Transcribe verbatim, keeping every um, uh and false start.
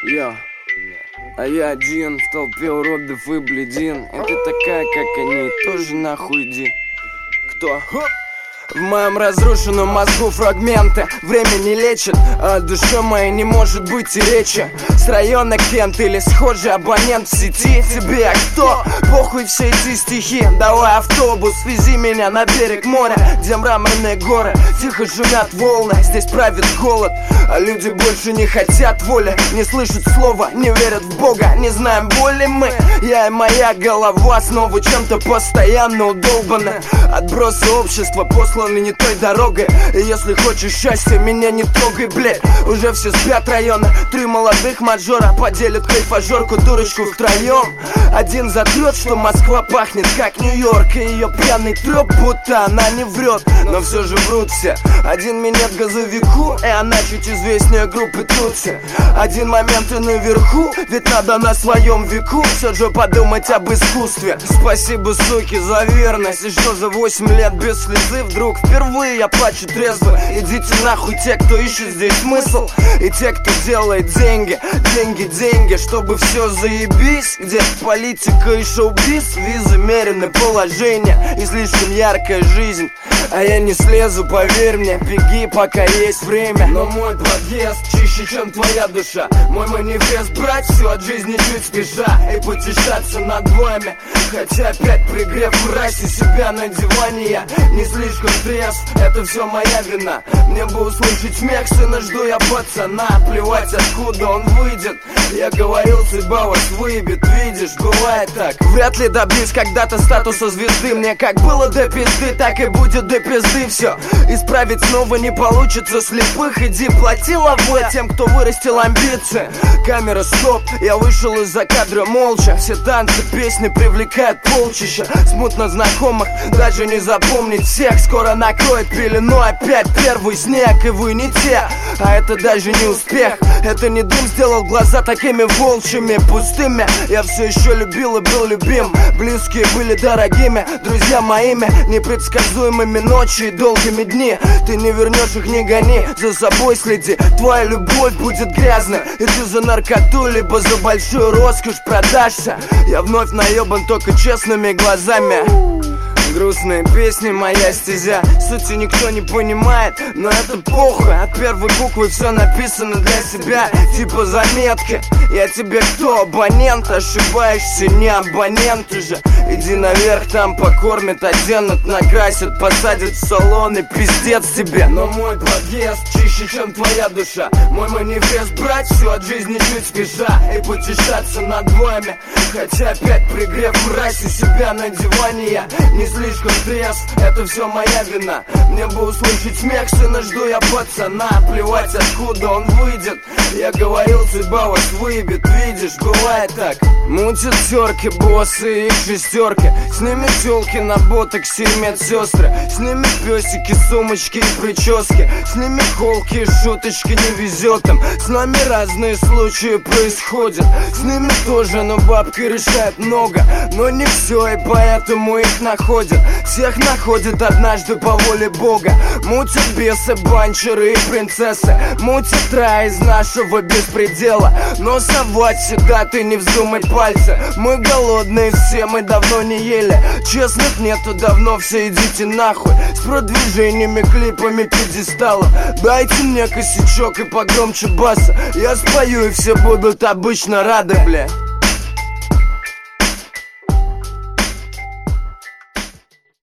Я, а я один в толпе уродов и бледин. И ты такая, как они, тоже нахуй иди. Кто? В моем разрушенном мозгу фрагменты. Время не лечит, а о душе моей не может быть и речи. С района Кент или схожий абонент в сети. Тебе а кто? Похуй все эти стихи. Давай автобус, вези меня на берег моря, где мраморные горы, тихо шумят волны. Здесь правит голод, а люди больше не хотят воли. Не слышат слова, не верят в Бога. Не знаем боли мы, я и моя голова снова чем-то постоянно удолбаны. Отбросы общества посланы не той дорогой. И если хочешь счастья, меня не трогай, блядь. Уже все спят района. Три молодых мажора поделят кайфажорку, дурочку втроем. Один затрет, что Москва пахнет как Нью-Йорк, и ее пьяный треп, будто она не врет. Но все же врут все. Один минет газовику, и она чуть известнее группы Тутси. Один момент и наверху, ведь надо на своем веку все же подумать об искусстве. Спасибо, суки, за верность. И что за восемь лет без слезы вдруг впервые я плачу трезво. Идите нахуй те, кто ищет здесь смысл, и те, кто делает деньги. Деньги, деньги, чтобы все заебись. Где политика и шоу-биз, визы, мерены положение и слишком яркая жизнь. А я не слезу, поверь мне, беги, пока есть время. Но мой подъезд чище, чем твоя душа. Мой манифест брать все от жизни чуть спеша и потешаться над вами. Хотя опять пригрев в расе себя на диване, я не слишком трезв, это все моя вина. Мне бы услышать смех сына, жду я пацана. Плевать, откуда он выйдет. Я говорил, судьба вас выебет, видишь, бывает так. Вряд ли добьюсь когда-то статуса звезды. Мне как было до пизды, так и будет до пизды все. Исправить снова не получится слепых. Иди плати лавой тем, кто вырастил амбиции. Камера стоп, я вышел из-за кадра молча. Все танцы, песни привлекают полчища смутно знакомых, даже не запомнить всех. Скоро накроет пелену опять первый снег, и вы не те. А это даже не успех, это не дым сделал глаза такими волчьими, пустыми. Я все еще любил и был любим. Близкие были дорогими, друзья моими. Непредсказуемыми ночи и долгими дни. Ты не вернешь их, не гони, за собой следи. Твоя любовь будет грязной, и ты за наркоту либо за большую роскошь продашься. Я вновь наебан только честными глазами. Грустные песни, моя стезя. Сути никто не понимает, но это похуй. От первой буквы все написано для себя, типа заметки. Я тебе кто, абонент? Ошибаешься, не абонент уже. Иди наверх, там покормят, оденут, накрасят, посадят в салон, и пиздец тебе. Но мой подъезд чище, чем твоя душа. Мой манифест брать все от жизни чуть спеша и потешаться над вами. Хотя опять пригрев в расе себя на диване, я не слишком трезв, это все моя вина. Мне бы услышать смех сына, жду я пацана. Плевать, откуда он выйдет. Я говорил, судьба вас выебет, видишь, бывает так. Мутят терки, боссы и их шестерки. С ними тёлки на ботоксе и медсестры. С ними песики, сумочки и прически. С ними холки и шуточки, не везет им. С нами разные случаи происходят. С ними тоже, но бабки решают много. Но не все, и поэтому их находят. Всех находят однажды по воле Бога. Мутят бесы, банчеры и принцессы. Мутят рай из нашего беспредела. Но совать сюда ты не вздумай пальцы. Мы голодные все, мы давно не ели. Честных нету давно, все идите нахуй. С продвижениями, клипами, пьедесталом. Дайте мне косячок и погромче баса. Я спою и все будут обычно рады, бля.